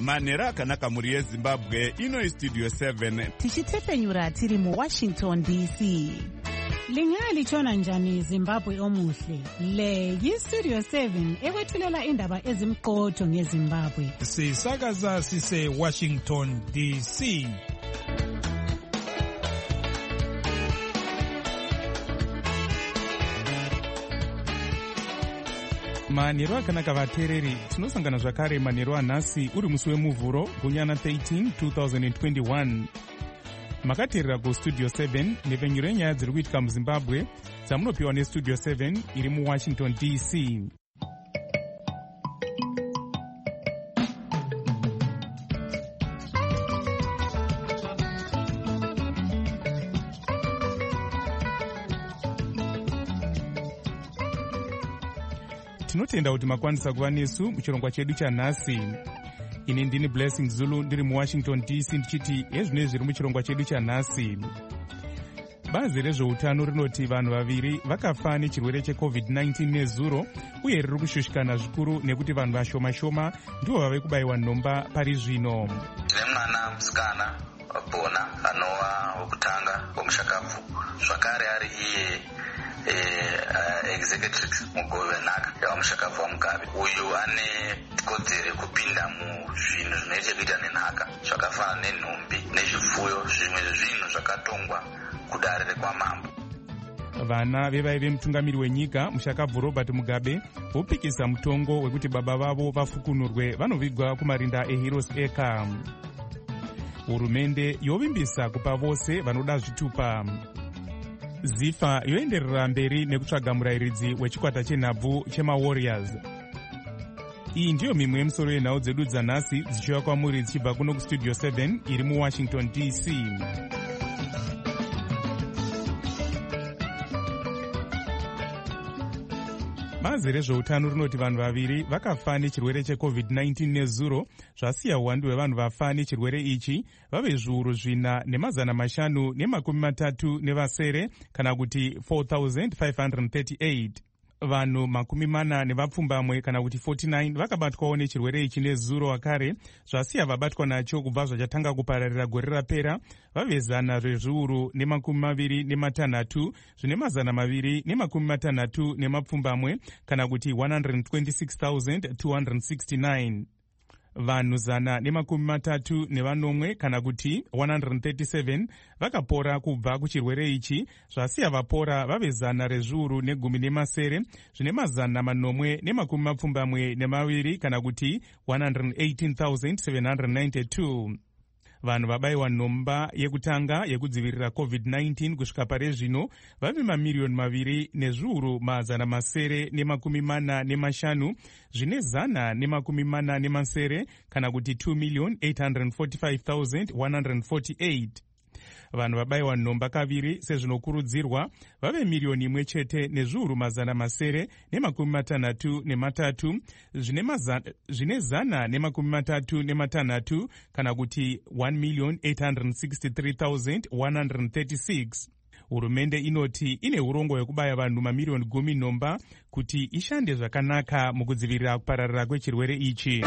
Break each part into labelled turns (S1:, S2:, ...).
S1: manhero akanaka mhuri yezimbabwe. Ino Studio 7
S2: tichitepfenyura tiri muWashington DC.
S3: Lingalitshona njani Zimbabwe omuhle? Le yiStudio 7 ekwethulela indaba ezimqotho ngeZimbabwe.
S4: Sisakaza sise Washington DC. Manhero akanaka vateereri, tinosangana zvakare manhero anhasi uri musi wemuvhuro gunyana 13 2021. Makateerera kuStudio 7 nepfenyuro yenyaya dziri kuitika muZimbabwe dzamunopiwa neStudio 7 iri muWashington DC. Tinotenda kuti makwanisa kuva nesu muchirongwa chedu chanhasi. Ini ndini Blessing Zulu ndiri muWashington DC ndichiti ezvinezvi zviri muchirongwa chedu chanhasi. Bazi rezveutano rinoti vanhu vaviri vakafa nechirwere cheCovid-19 nezuro, uye riri kushushikana zvikuru nekuti vanhu vashoma-shoma ndivo vave kubayiwa nhomba pari zvino.
S5: Tine mwana musikana Bona anova wekutanga wemushakabvu, zvakare ari iye executive mugovenhaka yamushakabvu waMugabe. Uyu ane kodzero yekupinda muzvinhu zvine chekuita nenhaka zvakafanana nenhumbi nezvipfuyo, zvimwe zvinhu zvakatongwa kudare rekwamambo.
S4: Vana vevai vemutungamiri wenyika mushakabvu Robert Mugabe vopikisa mutongo wekuti baba vavo vafukunurwe vanovigwa kumarinda eHeroes Acre. Hurumende yovimbisa kupa vose vanoda zvitupa. Zifa yoenderera mberi nekutsvaga murairidzi wechikwata chenhabvu chemaWarriors. Iyi ndiyo mimwe yemusoro yenhau dzedu dzanhasi dzichiuya kwamuri dzichibva kuno kuStudio 7 iri muWashington DC. Bazi rezveutano rinoti vanhu vaviri vakafa nechirwere cheCovid-19 nezuro, zvasiya uwandu hwevanhu vafa nechirwere ichi vave zviuru 4,537 kana kuti 4,538. Vanhu 40 kana kuti 49 vakabatwawo nechirwere ichi nezuro wakare, zvasiya vabatwa nacho kubva zvachatanga kupararira gore rapera vave 126 zvine 260 kana kuti 126,269. Vanhu 137 kana kuti 137 vakapora kubva kuchirwere ichi, zvasiya vapora vave 117 zvine 472 kana kuti 118,792. Vanhu vabayiwa nhomba yekutanga yekudzivirira COVID-19 kusvika pare zvino vave 2,745,045 zvine 140 kana kuti 2,845,148. Vanhu vabayiwa nhomba kaviri sezvinokurudzirwa vave 1,763,063 zvine 136 kana kuti 1,863,136. Hurumende inoti ine urongo hwekubaya vanhu mamiliyoni 10 nhomba kuti ishande zvakanaka mukudzivirira kupararira kwechirwere ichi.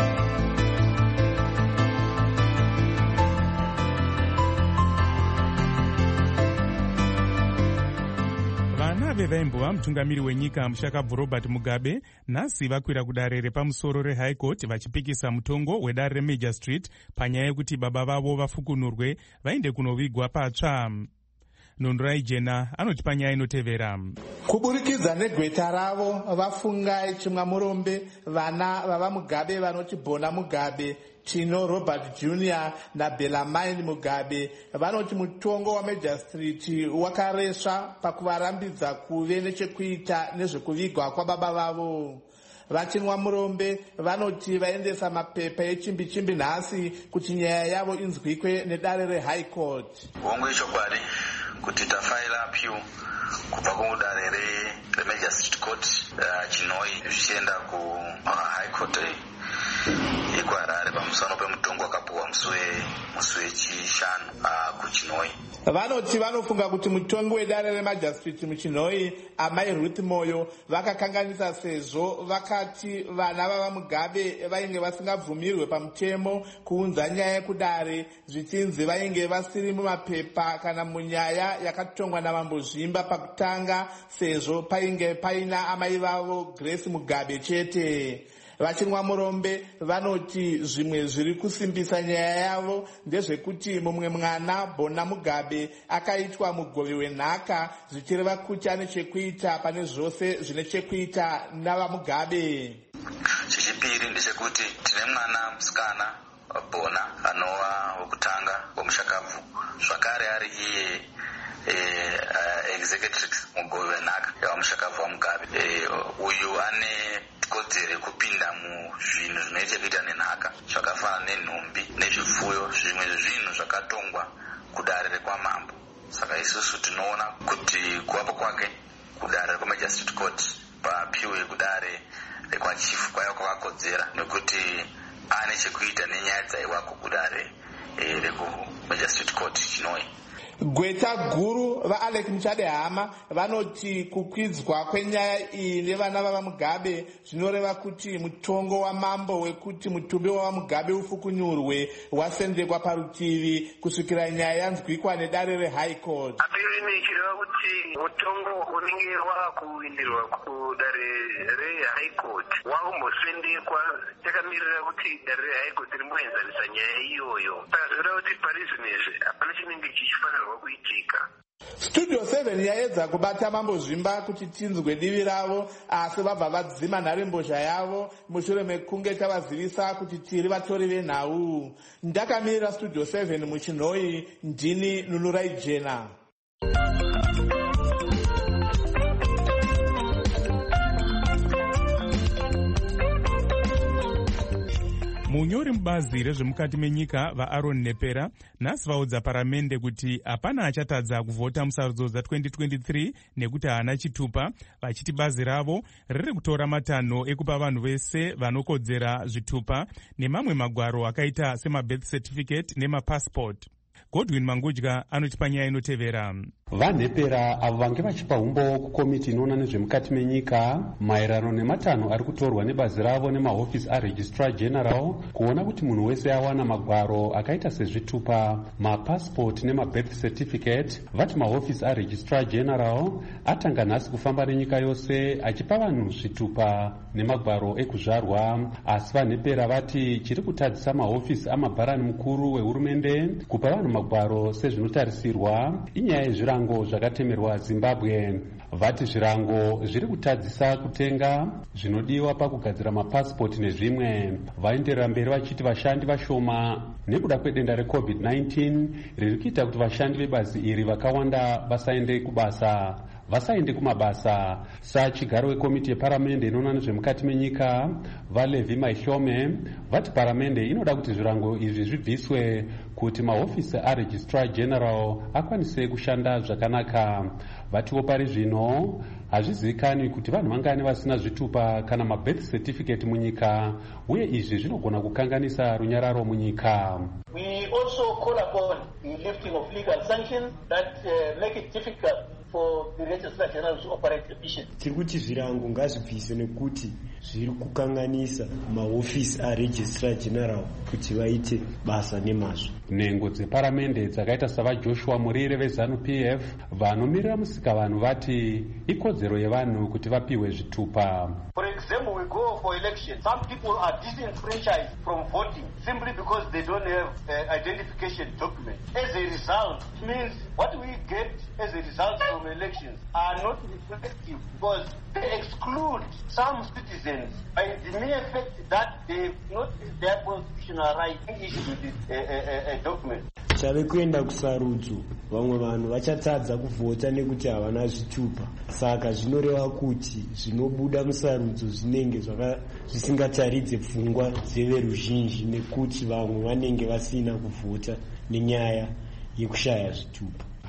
S4: Vana vevaimbova mutungamiri wenyika mushakabvu Robert Mugabe nhasi vakwira kudare repamusoro reHigh Court vachipikisa mutongo wedare reMajor Street panyaya yekuti baba vavo vafukunurwe vaende kunovigwa patsva. Nondorai Jena anoti panyaya inotevera.
S6: Kuburikidza negweta ravo vafungai chimwa murombe vana vava Mugabe vanoti Bona Mugabe, Chino Robert Jr. na Bellarmine Mugabe vanoti mutongo waMajor Street wakaresva pakuvarambidza kuve nechekuita nezvekuvigwa kwababa vavo. Vachinwa murombe vanoti vaendesa mapepa echimbi-chimbi nhasi kuti nyaya yavo inzwikwe nedare reHigh Court.
S5: Hongu ichokwadi kuti tafaila appeal kubva kudare reMajor Street Court Chinoi zvichienda kuHigh Court yekuharare pamusano pemutongo wakapuwa musi wechishanu kuchinoi.
S6: Vanoti vanofunga kuti mutongi wedare remajistrate muchinoi amai Ruth Moyo vakakanganisa sezvo vakati vana vavaMugabe vainge vasingabvumirwe pamutemo kuunza nyaya yekudare zvichinzi vainge vasiri mumapepa kana munyaya yakatongwa naMambo Zvimba pakutanga sezvo painge paina amai vavo Grace Mugabe chete. Vachinwa murombe vanoti zvimwe zviri kusimbisa nyaya yavo ndezvekuti mumwe mwana Bona Mugabe akaitwa mugove wenhaka zvichireva kuti ane chekuita pane zvose zvine chekuita navaMugabe.
S5: Chechipiri ndechekuti tine mwana musikana Bona anova wekutanga wemushakabvu zvakare ari iye executrix mugove wenhaka yavamushakabvu waMugabe. Uyu ane kodzero yekupinda muzvinhu zvine chekuita nenhaka zvakafanana nenhumbi nezvipfuyo zvimwe zvinhu zvakatongwa kudare rekwaMambo. Saka isusu tinoona kuti kuvapo kwake kudare rekwamajistrate court papiwe kudare rekwachifu kwaiva kwakakodzera nekuti ane chekuita nenyaya dzaiwako kudare rekumajistrate court Chinoi.
S6: Gweta guru vaAlec Muchadehama vanoti kukwidzwa kwenyaya iyi nevana vavaMugabe zvinoreva kuti mutongo wamambo wekuti mutumbi wavaMugabe ufukunyurwe wasendekwa parutivi kusvikira nyaya yanzwikwa nedare reHigh Court.
S7: Apirine chireva kuti mutongo unenge wakuindirwa kudare reHigh Court wakumbosendekwa takamirira kuti dare reHigh Court rimboenzanisa nyaya iyoyo. Saka zvireva kuti parizvinezve hapana chinenge chichifanirwa kuitika.
S6: Studio 7 yaedza kubata Mambo Zvimba kuti tinzwe divi ravo asi vabva vadzima nharembozha yavo mushure mekunge tavazivisa kuti tiri vatori venhau. Ndakamirira Studio 7 muchinoi, ndini Nunurai Jena.
S4: munyori mubazi rezvemukati menyika vaAaron Nepera nhasi vaudza paramende kuti hapana achatadza kuvhota musarudzo dza2023 nekuti haana chitupa, vachiti bazi ravo riri kutora matanho ekupa vanhu vese vanokodzera zvitupa nemamwe magwaro akaita semabirth certificate nemapassport. Godwin Mangudya anotipa nyaya inotevera.
S8: VaNepera avo vange vachipa umbo kukomiti inoona nezvemukati menyika maererano nematanho ari kutorwa nebazi ravo nemahofisi aregistrar general kuona kuti munhu wese awana magwaro akaita sezvitupa, mapassport nemabirth certificate. Vati mahofisi aregistrar general atanga nhasi kufamba nenyika yose achipa vanhu zvitupa nemagwaro ekuzvarwa, asi VaNepera vati chiri kutadzisa mahofisi amabharani mukuru wehurumende kupa vanhu magwaro sezvinotarisirwa inyaya yezvirango zvakatemerwa Zimbabwe. Vati zvirango zviri kutadzisa kutenga zvinodiwa pakugadzira mapasipoti nezvimwe. Vaenderera mberi vachiti vashandi vashoma nekuda kwedenda reCovid-19 riri kuita kuti vashandi vebazi iri vakawanda vasaende kumabasa. Sachigaro wekomiti yeparamende inoona nezvemukati menyika vaLevi Maihlome vati paramende inoda kuti zvirango izvi zvibviswe kuti mahofisi aregistrar general akwanise kushanda zvakanaka. Vatiwo pari zvino hazvizivikanwi kuti vanhu vangani vasina zvitupa kana mabirth certificate munyika, uye izvi zvinogona kukanganisa runyararo munyika.
S9: We also call upon the lifting of legal sanctions that make it difficult for the registrar general to operate efficiently.
S10: Tiri kuti zvirango ngazvibviswe nekuti zviri kukanganisa mahofisi aregistrar general kuti vaite basa nemazvo.
S8: Nhengo dzeparamende dzakaita savaJoshua Murire veZANU-PF vanomirira musikavanhu vati ikodzero yevanhu kuti vapiwe zvitupa.
S9: For example, we go for election. Some people are disenfranchised from voting simply because they don't have identification document. As a result, it means what we get as a result from elections are not reflective because they exclude some citizens by the mere fact that they not their constitutional right issued with a document.
S10: Chave kuenda kusarudzo vamwe vanhu vachatadza kuvhota nekuti havana zvitupa, saka zvinoreva kuti zvinobuda musarudzo zvinenge zvisingataridze pfungwa dzeveruzhinji nekuti vamwe vanenge vasina kuvhota nenyaya yekushaya zvitupa.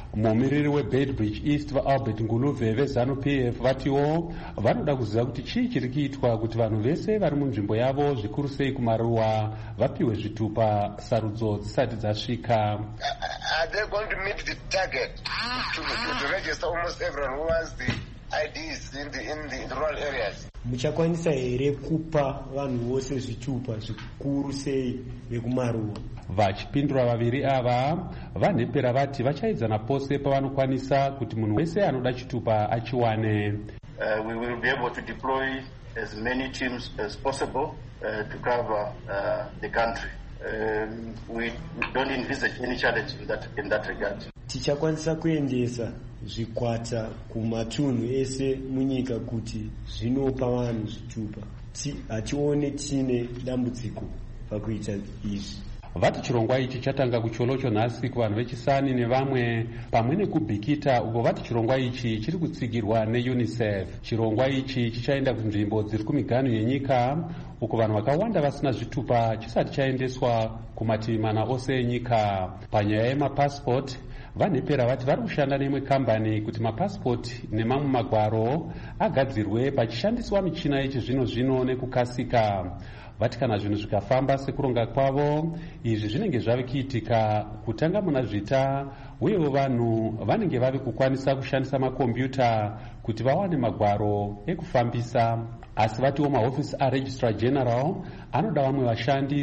S8: mumiriri weBedbridge East vaAlbert Nguluve veZANU-PF vatiwo vanoda kuziva kuti chii chiri kuitwa kuti vanhu vese vari munzvimbo yavo zvikuru sei kumaruwa vapiwe zvitupa sarudzo dzisati dzasvika.
S11: Are they going to meet the target to register almost everyone who wants the IDs in the rural areas?
S10: Muchakwanisa here kupa vanhu vose zvitupa zvikuru sei vekumaruwa?
S8: Vachipindura vaviri ava vanhepera vati vachaidzana pose pavanokwanisa kuti munhu wese anoda chitupa achiwane.
S9: We will be able to deploy as many teams as possible to cover the country. We don't envisage any challenge in that regard.
S10: Tichakwanisa kuendesa zvikwata kumatunhu ese munyika kuti zvinopa vanhu zvitupa. Hatione chine dambudziko pakuita izvi.
S8: Vati chirongwa ichi chatanga kucholocho nhasi kuvanhu vechisani nevamwe pamwe nekubhikita uko vati chirongwa ichi chiri kutsigirwa neUNICEF. Chirongwa ichi chichaenda kunzvimbo dziri kumiganhu yenyika uko vanhu vakawanda vasina zvitupa chisati chaendeswa kumativi mana ose enyika. Panyaya yemapasipoti vanhepera vati vari kushanda neimwe kambani kuti mapasipoti nemamwe magwaro agadzirwe pachishandiswa michina yechizvino-zvino nekukasika. Vati kana zvinhu zvikafamba sekuronga kwavo, izvi zvinenge zvave kuitika kutanga muna zvita, uyewo vanhu vanenge vave kukwanisa kushandisa makombiyuta kuti vawane magwaro ekufambisa. Asi vatiwo mahofisi aRegistrar General anoda vamwe vashandi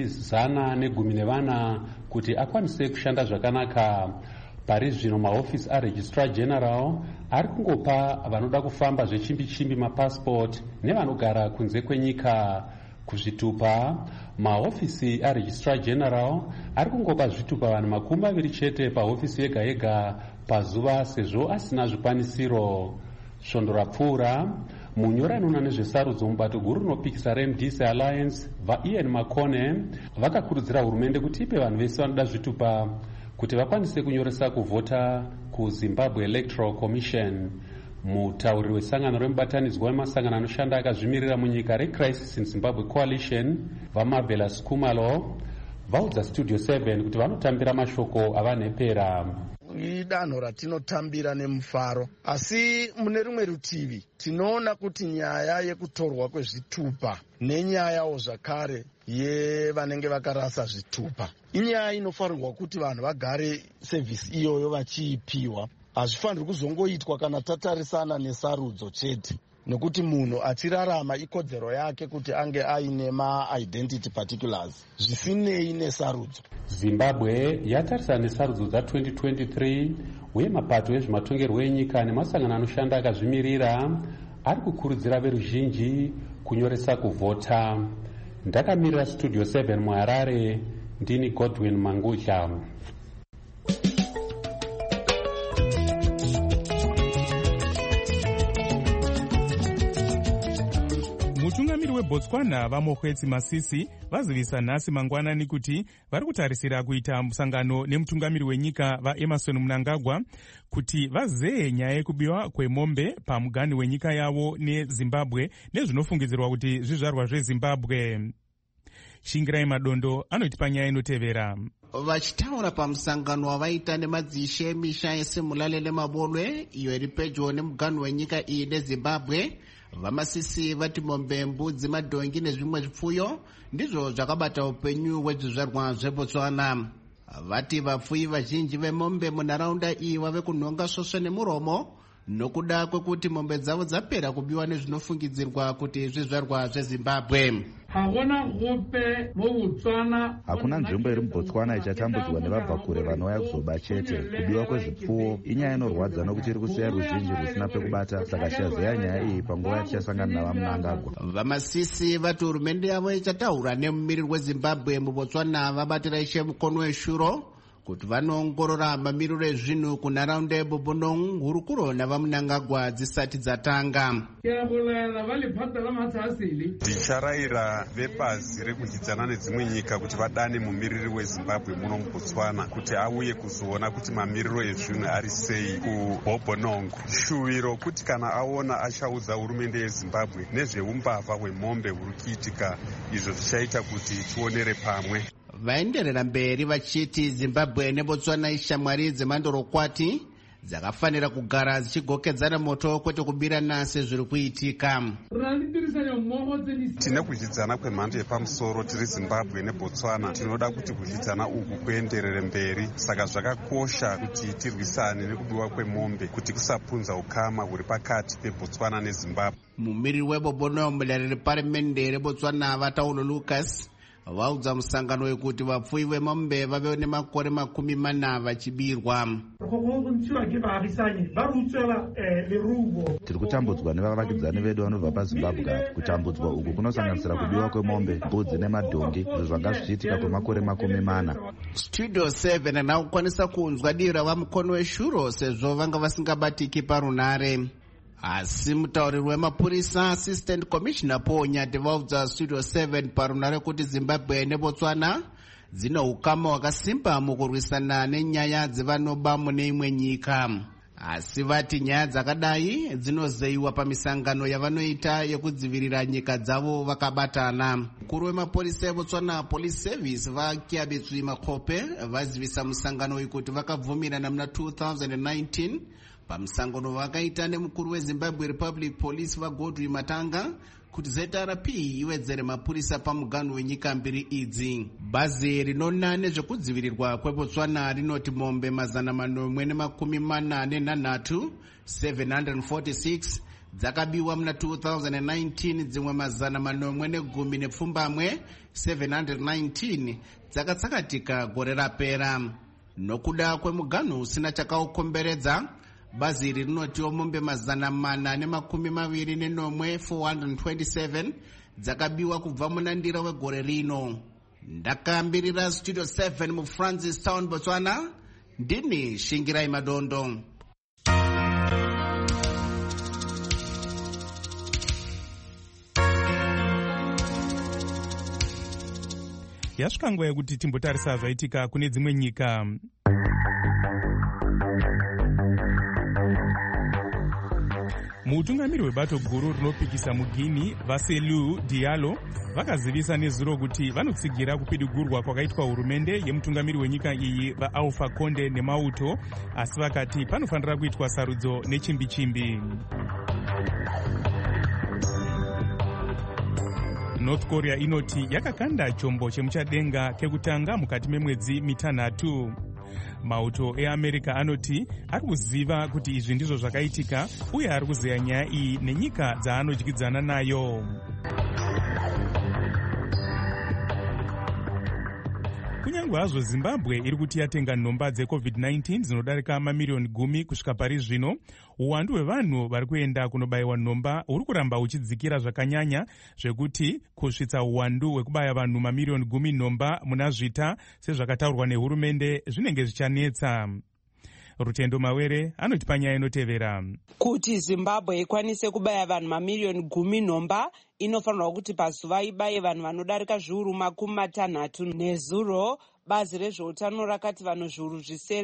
S8: 114 kuti akwanise kushanda zvakanaka. Pari zvino mahofisi aRegistrar General ari kungopa vanoda kufamba zvechimbi-chimbi mapasipoti nevanogara kunze kwenyika kuzvitupa. Mahofisi aRegistrar General ari kungopa zvitupa vanhu 20 chete pahofisi yega yega pazuva sezvo asina zvikwanisiro. Svondorapfuura munyora inoona nezvesarudzo mubato guru rinopikisa reMDC Alliance vaIan Makone vakakurudzira hurumende kuti ipe vanhu vese vanoda zvitupa kuti vakwanise kunyoresa kuvhota kuZimbabwe Electoral Commission. Mutauriri wesangano remubatanidzwa wemasangano anoshanda akazvimirira munyika reCrisis in Zimbabwe Coalition vaMavela Skumalo vaudza Studio 7 kuti vanotambira mashoko avanhepera.
S12: Idanho ratinotambira nemufaro, asi mune rimwe rutivi tinoona kuti nyaya yekutorwa kwezvitupa nenyayawo zvakare yevanenge vakarasa zvitupa inyaya inofanirwa kuti vanhu vagare sevhisi iyoyo vachiipiwa. Hazvifanirwi kuzongoitwa kana tatarisana nesarudzo chete, nekuti munhu achirarama ikodzero yake kuti ange aine ma-identity particulars zvisinei nesarudzo.
S8: Zimbabwe yatarisana nesarudzo dza2023 uye mapato ezvematongerwo enyika nemasangano anoshanda akazvimirira ari kukurudzira veruzhinji kunyoresa kuvhota. Ndakamirira Studio 7 muHarare, ndini Godwin Mangudla.
S4: Mutungamiri weBotswana vaMokgweetsi Masisi vazivisa nhasi mangwanani kuti vari kutarisira kuita musangano nemutungamiri wenyika vaEmmerson Mnangagwa kuti vazeye nyaya yekubiwa kwemombe pamuganhu wenyika yavo neZimbabwe nezvinofungidzirwa kuti zvizvarwa zveZimbabwe. Shingirai Madondo anoiti panyaya inotevera.
S13: Vachitaura pamusangano wavaita nemadzishe misha yeSemulalele Mabolwe iyo iri pedyo nemuganhu wenyika iyi neZimbabwe, vaMasisi vati mombe, mbudzi, madhongi nezvimwe zvipfuyo ndizvo zvakabata upenyu hwezvizvarwa zveBotswana. Vati vapfuyi vazhinji vemombe munharaunda iyi vave kunhonga svosve nemuromo nokuda kwekuti mombe dzavo dzapera kubiwa nezvinofungidzirwa kuti zvizvarwa zveZimbabwe.
S14: Hakuna nzvimbo iri muBotswana ichatambudzwa nevabva kure vanouya kuzoba chete. Kubiwa kwezvipfuwo inyaya inorwadza nokuti iri kusiya ruzhinji rusina pekubata, saka tichazeya nyaya iyi panguva tichasangana navaMnangagwa.
S13: VaMasisi vati hurumende yavo ichataura nemumiriri weZimbabwe muBotswana vabatira Ishe Mukono weShuro kuti vanoongorora mamiriro ezvinhu kunharaunda yeBobonong, Hurukuro navaMnangagwa dzisati dzatanga.
S15: Ticharayira vebazi rekudyidzana nedzimwe nyika kuti vadane mumiriri weZimbabwe muno muBotswana kuti auye kuzoona kuti mamiriro ezvinhu ari sei kuBobonong. Shuwiro kuti kana aona achaudza hurumende yeZimbabwe nezveumbavha hwemombe huri kuitika, izvo zvichaita kuti tionere pamwe.
S13: Vaenderera mberi vachiti Zimbabwe neBotswana ishamwari dzemandorokwati dzakafanira kugara dzichigokedzana moto kwete kubirana sezviri kuitika.
S15: Tine kudyidzana kwemhando yepamusoro tiri Zimbabwe neBotswana. Tinoda kuti kudyidzana uku kuenderere mberi, saka zvakakosha kuti tirwisane nekubiwa kwemombe kuti kusapunza ukama huri pakati peBotswana neZimbabwe.
S13: Mumiriri webobono mudariri parimende reBotswana Vataulo Lucas vaudza musangano wekuti vapfuyi vemombe vave nemakore 40 vachibirwa.
S14: Tiri kutambudzwa nevavakidzani vedu vanobva paZimbabwe. Kutambudzwa uku kunosanganisira kubiwa kwemombe, mbudzi nemadhongi, izvo zvanga zvichiitika kwemakore 40.
S13: Studio 7 anakukwanisa kunzwa diro ravamukono weshuro sezvo vanga vasingabatiki parunare. Asi mutauriri wemapurisa Assistant Commissioner Paul Nyati vaudza Studio 7 parunare kuti Zimbabwe neBotswana dzine ukama hwakasimba mukurwisana nenyaya dzevanoba mune imwe nyika. Asi vati nyaya dzakadai dzinozeyiwa pamisangano yavanoita yekudzivirira nyika dzavo vakabatana. Mukuru wemapurisa eBotswana Police Service vaKiabetswi Makhope vazivisa musangano uyu kuti vakabvumirana muna 2019 pamusangano vakaita nemukuru weZimbabwe Republic Police vaGodwi Matanga kuti ZRP iwedzere mapurisa pamuganhu wenyika mbiri idzi. Bazi rinona nezvekudzivirirwa kweBotswana rinoti mombe 443 746 dzakabiwa muna 2019, dzimwe 410 719 dzakatsakatika gore rapera. Nokuda kwemuganhu usina chakaukomberedza, bazi iri rinotiwo mombe 421 427 dzakabiwa kubva munandira wegore rino. Ndakambirira Studio 7 muFrancis Town, Botswana, ndini Shingirai Madondo.
S4: Yasvika nguva yekuti timbotarisa zvaitika kune dzimwe nyika. Mutungamiri webato guru rinopikisa muGuinea Vassiliou Diallo vakazivisa nezuro kuti vanotsigira kupidigurwa kwakaitwa hurumende yemutungamiri wenyika iyi vaAlpha Conde neMauto, asi vakati panofanira kuitwa sarudzo nechimbi-chimbi. North Korea inoti yakakanda chombo chemuchadenga kekutanga mukati memwedzi 6. Mauto eAmerica anoti ari kuziva kuti izvi ndizvo zvakaitika uye ari kuzeya nyaya iyi nenyika dzaanodyidzana nayo. Kunyange hazvo Zimbabwe iri kuti yatenga nhomba dzeCovid-19 dzinodarika mamiliyoni 10 kusvika pari zvino, uwandu hwevanhu vari kuenda kunobayiwa nhomba huri kuramba huchidzikira zvakanyanya, zvekuti kusvitsa uwandu hwekubaya vanhu mamiliyoni 10 nhomba muna zvita sezvakataurwa nehurumende zvinenge zvichanetsa. Rutendo Mawere anoti panyaya inotevera.
S16: Kuti Zimbabwe ikwanise kubaya vanhu mamiliyoni 10 nhomba, inofanirwa kuti pazuva ibaye vanhu vanodarika zviuru 60 nezuro. Bazi rezveutano rakati vanhu zviuru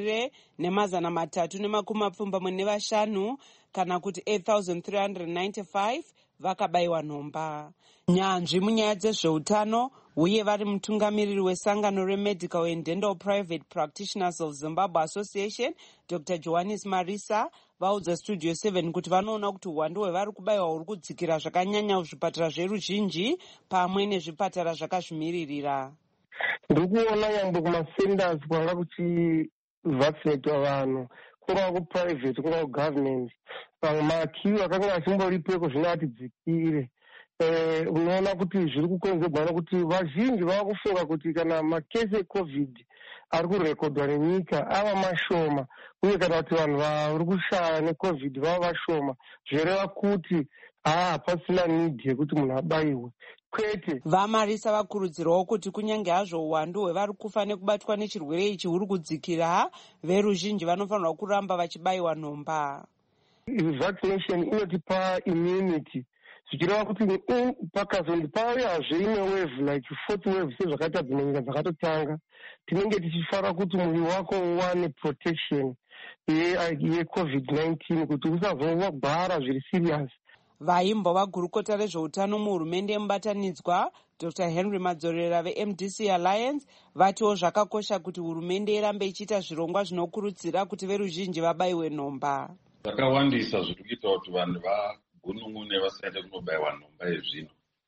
S16: 375 kana kuti 8,395 vakabayiwa nhomba. Nyanzvi munyaya dzezveutano uye vari mutungamiriri wesangano reMedical and Dental Private Practitioners of Zimbabwe Association, Dr. Johannes Marisa, vaudza Studio 7 kuti vanoona kuti uwandu hwevari kubayiwa huri kudzikira zvakanyanya kuzvipatara zveruzhinji pamwe nezvipatara zvakazvimiririra.
S17: Ndikuona nyangwe kumasenders kwanga kuchivaccinatwa vanhu, kurava kuprivate kurava kugovernment, pamwe makiu akanga achimboripo zvino atidzikire. Unoona kuti zviri kukonzerwa nokuti vazhinji vava kufunga kuti kana makesi eCovid ari kurekodwa nenyika ava mashoma, uye kana kuti vanhu vari kushaya neCovid vava vashoma, zvoreva kuti pasina nidhi yekuti munhu abayiwe. Kwete.
S16: Vamarisa vakurudzirwawo kuti kunyange hazvo uwandu hwevari kufa nekubatwa nechirwere ichi huri kudzikira, veruzhinji vanofanirwa kuramba vachibayiwa nhomba.
S17: Vaccination inotipa immunity, zvichireva kuti pakazondi pauyazve imwe wave like 4th wave sezvakaita dzimwe nyika dzakatotanga, tinenge tichifanira kuti muviri wako uwane protection yeCovid-19 kuti usazogwara zviri serious.
S16: vaimbova gurukota rezveutano muhurumende yemubatanidzwa Dr. Henry Madzorera veMDC Alliance vatiwo zvakakosha kuti hurumende irambe ichiita zvirongwa zvinokurudzira kuti veruzhinji vabayiwe nhomba.
S18: Zvakawandisa zviri kuita kuti vanhu vagunun'une vasaende kunobayiwa nhomba yezvino.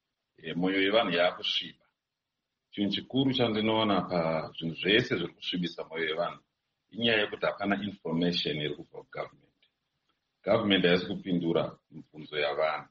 S18: Mwoyo yevanhu yakusviba. Chinhu chikuru chandinoona pazvinhu zvese zviri kusvibisa mwoyo yevanhu inyaya yekuti hapana information iri kubva kugovernment. Government haisi kupindura mibvunzo yavanhu.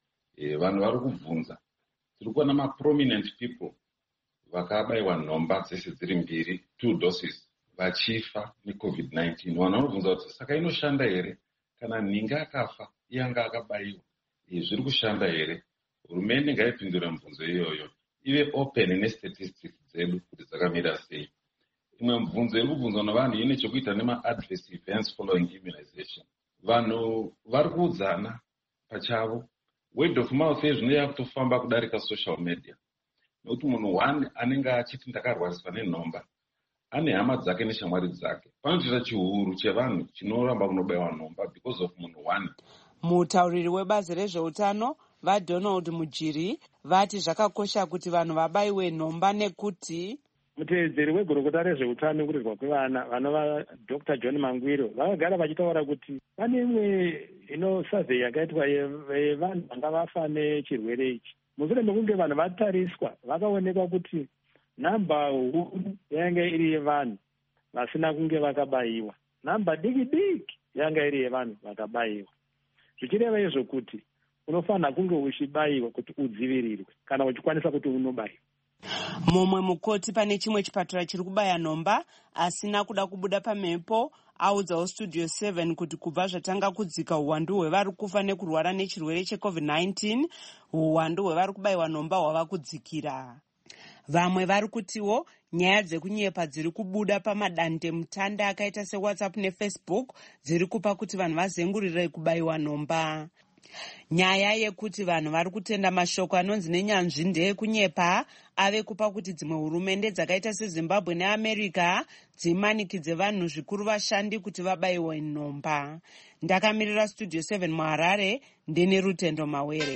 S18: Vanhu vari kubvunza. Tiri kuona maprominent people vakabayiwa nhomba dzese dziri mbiri, 2 doses, vachifa neCovid-19. Vanhu vanobvunza kuti saka inoshanda here kana nhingi akafa iyanga akabayiwa? Zviri kushanda here? Hurumende ngaipindure mibvunzo iyoyo, ive open nestatistics dzedu kuti dzakamira sei. Imwe mibvunzo iri kubvunzwa navanhu ine chekuita nema-adverse events following immunization. Vanhu vari kuudzana pachavo. Word of mouth yezvino yakutofamba kudarika social media. Nokuti munhu one anenge achiti ndakarwariswa nenhomba ane hama dzake neshamwari dzake. Panotoita chihuru chevanhu chinoramba kunobayiwa nhomba because of munhu one.
S16: Mutauriri webazi rezveutano vaDonald Mujiri vati zvakakosha kuti vanhu vabayiwe nhomba nekuti
S19: muteedzeri wegurukota rezveutano kurirwa kwevana vanova Dr. John Mangwiro vakagara vachitaura kuti pane imwe survey yakaitwa yevanhu vanga vafa nechirwere ichi. Mushure mekunge vanhu vatariswa vakaonekwa kuti namba huru yanga iri yevanhu vasina kunge vakabayiwa, namba diki yanga iri yevanhu vakabayiwa. Zvichireva izvo kuti unofanira kunge uchibayiwa kuti udzivirirwe kana uchikwanisa kuti unobayiwa.
S16: Mumwe mukoti pane chimwe chipatura chiri kubaya nhomba asina kuda kubuda pamhepo audzawo Studio 7 kuti kubva zvatanga kudzika uwandu hwevari kufa nekurwara nechirwere cheCovid-19, uwandu hwevari kubayiwa nhomba hwava kudzikira. Vamwe vari kutiwo nyaya dzekunyepa dziri kubuda pamadande mutanda akaita seWhatsApp neFacebook dziri kupa kuti vanhu vazengurire kubayiwa nhomba. Nyaya yekuti vanhu vari kutenda mashoko anonzi nenyanzvi ndeyekunyepa ave kupa kuti dzimwe hurumende dzakaita seZimbabwe neAmerica dzimanikidze vanhu zvikuru vashandi kuti vabayiwe nhomba. Ndakamirira Studio 7 muHarare, ndine Rutendo Mawere.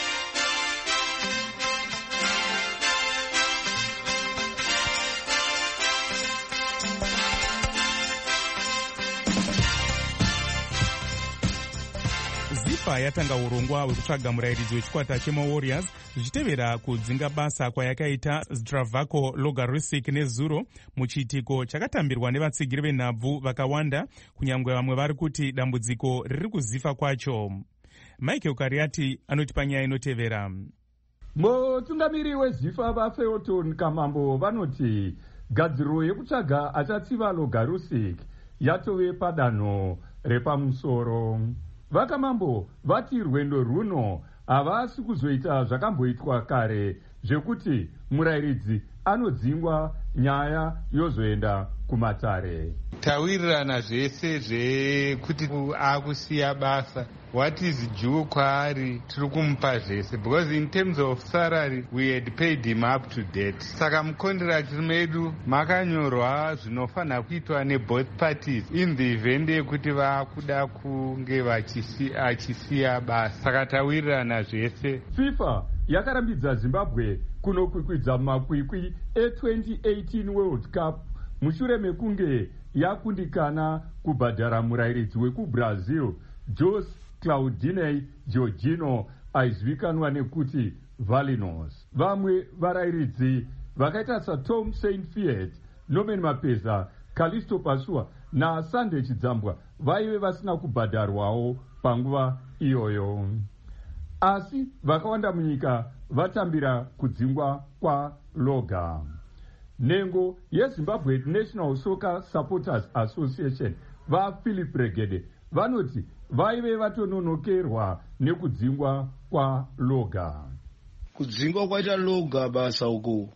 S4: ZIPA yatanga urongwa hwekutsvaga murairidzi wechikwata chemaWarriors zvichitevera kudzinga basa kwayakaita Zdravko Logarusic nezuro muchiitiko chakatambirwa nevatsigiri venhabvu vakawanda, kunyange vamwe vari kuti dambudziko riri kuzifa kwacho. Michael Kariati anotipa nyaya inotevera.
S20: Mutungamiri weZIPA vaFeoton Kamambo vanoti gadziriro yekutsvaga achatsiva Logarusic yatove padanho repamusoro. Vakamambo vati rwendo runo havasi kuzoita zvakamboitwa kare zvekuti murairidzi anodzingwa nyaya yozoenda kumatare.
S21: Tawirirana zvese zvekuti akusiya basa, what is due kwaari tiri kumupa zvese, because in terms of salary we had paid him up to date. Saka mucontract medu makanyorwa zvinofanira kuitwa neboth parties in the event yekuti vakuda kunge achisiya basa. Saka tawirirana zvese.
S20: FIFA yakarambidza Zimbabwe kunokwikwidza makwikwi e2018 World Cup mushure mekunge yakundikana kubhadhara murairidzi wekuBrazil Jose Claudinei Jorginho aizivikanwa nekuti Valinos. Vamwe varairidzi vakaita saTom Saintfiet, Norman Mapeza, Callisto Pasua naSunday Chidzambwa vaive vasina kubhadharwawo panguva iyoyo. Asi vakawanda munyika vatambira kudzingwa kwaLoga. Nengo yeZimbabwe National Soccer Supporters Association vaPhilip Regede vanoti vaive vatononokerwa nekudzingwa kwaLoga.
S12: Kudzingwa kwaita Loga basa uko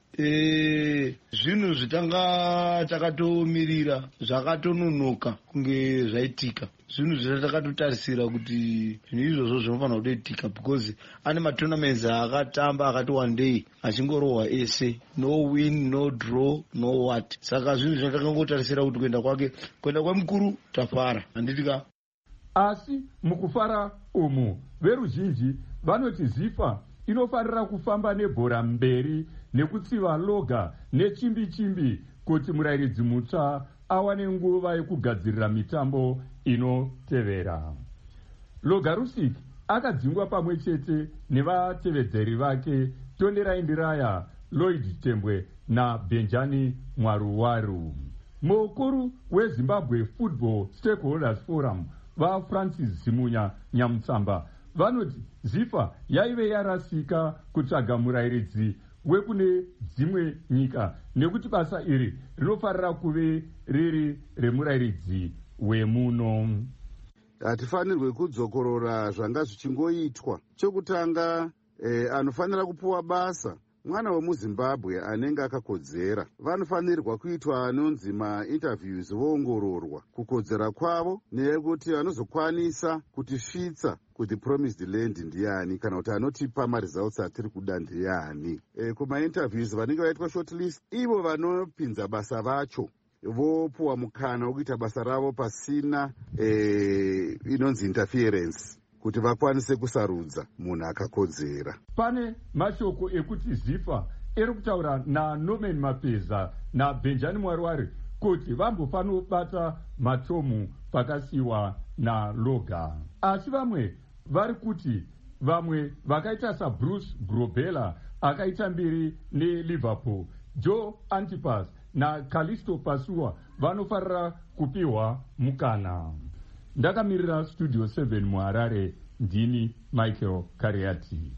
S12: zvinhu zvitanga takatomirira zvakatononoka kunge zvaitika, zvinhu zvatakatotarisira kuti zvinhu izvozvo zvinofanira kutoitika because ane matournaments akatamba akati one day achingorohwa ese, no win no draw no what. Saka zvinhu zvatakangotarisira kuti kuenda kwake mukuru tafara handitika.
S20: asi mukufara umu veruzhinji vanoti zifa inofanira kufamba nebhora mberi nekutsiva loga nechimbi-chimbi kuti murayiridzi mutsva awane nguva yekugadzirira mitambo inotevera. Loga Rusik akadzingwa pamwe chete nevatevedzeri vake Tonderai Ndiraya, Lloyd Tembwe naBenjani Mwaruwaru. Mukuru weZimbabwe Football Stakeholders Forum vaFrancis Simunya Nyamutsamba vanoti zifa yaive yarasika kutsvaga murayiridzi wekune dzimwe nyika nekuti basa iri rinofarira kuve riri remurayiridzi wemuno.
S1: Hatifanirwe kudzokorora zvanga zvichingoitwa. Chokutanga anofanira kupuwa basa mwana wemuZimbabwe anenge akakodzera. Vanofanirwa kuitwa anonzi ma-interviews voongororwa kukodzera kwavo nekuti vanozokwanisa kutisvitsa kuti promised land ndiani kana kuti anotipa maresults atiri kuda ndiani. Kuma-interviews vanenge vaitwa shortlist, ivo vanopinza basa vacho vopuwa mukana wekuita basa ravo pasina inonzi interference kuti vakwanise kusarudza munhu akakodzera.
S20: Pane mashoko ekuti zifa eri kutaura naNorman Mapeza naBenjani Mwaruwari kuti vambofanira kubata matomu pakasiyiwa naLoga. Asi vamwe vari kuti vamwe vakaita saBruce Grobela akaita mbiri neLiverpool, Joe Antipas naCalisto Pasua vanofarira kupiwa mukana. Ndakamirira Studio 7 muHarare, ndini Michael Kariati.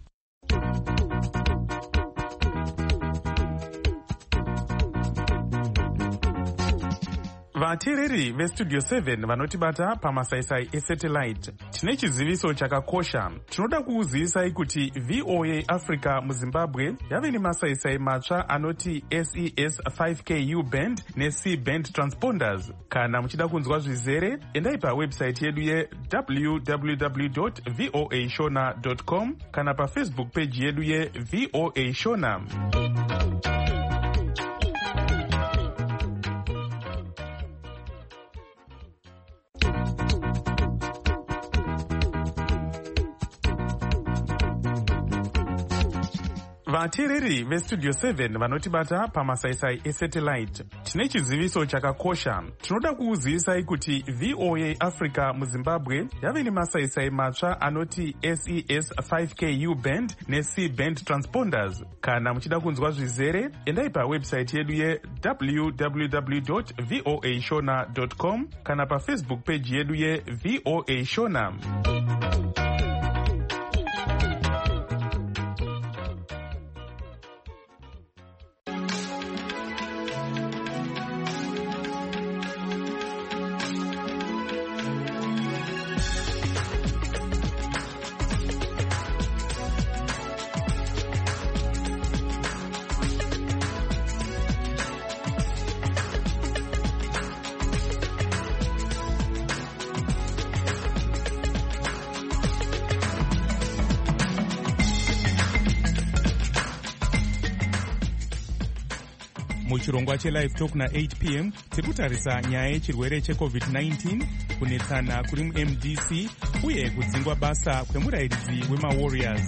S4: Vateereri veStudio 7 vanotibata pamasaisai esatellite, tine chiziviso chakakosha. Tinoda kukuzivisai kuti VOA Africa muZimbabwe yave nemasaisai matsva anoti SES 5K U-band neC-band transponders. Kana muchida kunzwa zvizere, endai pawebsite yedu ye-www.voashona.com kana paFacebook page yedu ye-VOA Shona. Vateereri veStudio 7 vanotibata pamasaisai esatellite, tine chiziviso chakakosha. Tinoda kukuzivisai kuti VOA Africa muZimbabwe yave nemasaisai matsva anoti SES 5K U-band neC-band transponders. Kana muchida kunzwa zvizere, endai pawebsite yedu ye-www.voashona.com kana paFacebook page yedu ye-VOA Shona. Muchirongwa cheLive Talk na8 p.m. tiri kutarisa nyaya yechirwere cheCovid-19, kunetsana kuri muMDC uye kudzingwa basa kwemurayiridzi wemaWarriors.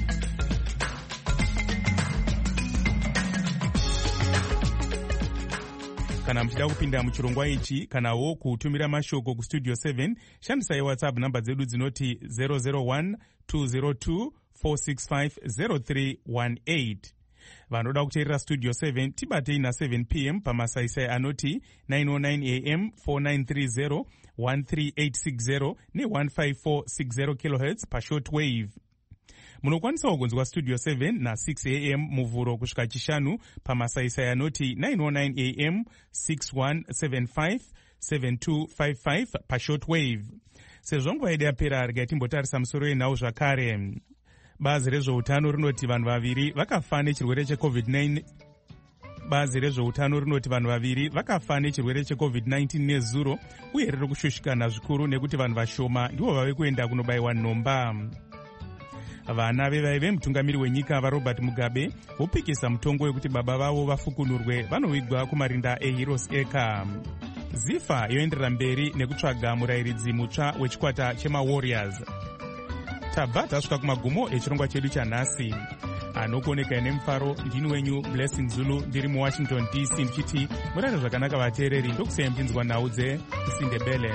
S4: Kana muchida kupinda muchirongwa ichi kanawo kutumira mashoko kuStudio 7, shandisai WhatsApp namba dzedu dzinoti 001 202 465 0318. Vanoda kuteerera Studio 7 tibatei na7 p.m. pamasaisai anoti 909 am 4930 13860 ne1546 kHz pashortwave. Munokwanisawo kunzwa Studio 7 na6 am muvhuro kusvika chishanu pamasaisai anoti 909 am 6175 7255 pashortwave. Sezvo nguva yedu yapera, regai timbotarisa musoro yenhau zvakare. Bazi rezveutano rinoti vanhu vaviri vakafa nechirwere cheCovid-19. Bazi rezveutano rinoti vanhu vaviri vakafa nechirwere cheCovid-19 nezuro, uye riri kushushikana zvikuru nekuti vanhu vashoma ndivo vave kuenda kunobayiwa nhomba. Vana vevai vemutungamiri wenyika vaRobert Mugabe vopikisa mutongo wekuti baba vavo vafukunurwe vanovigwa kumarinda eHeroes Acre. zifa yoenderera mberi nekutsvaga murayiridzi mutsva wechikwata chemawarriors. tabva tasvika kumagumo echirongwa chedu chanhasi. Anokuonekai nemufaro ndini wenyu Blessing Zulu ndiri muWashington DC ndichiti murare zvakanaka vateereri, ndokusiyai mpinzwa nhau dzeIsindebele.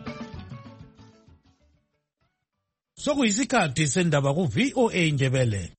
S2: Sokuyisikhathi sendaba ku VOA Ndebele.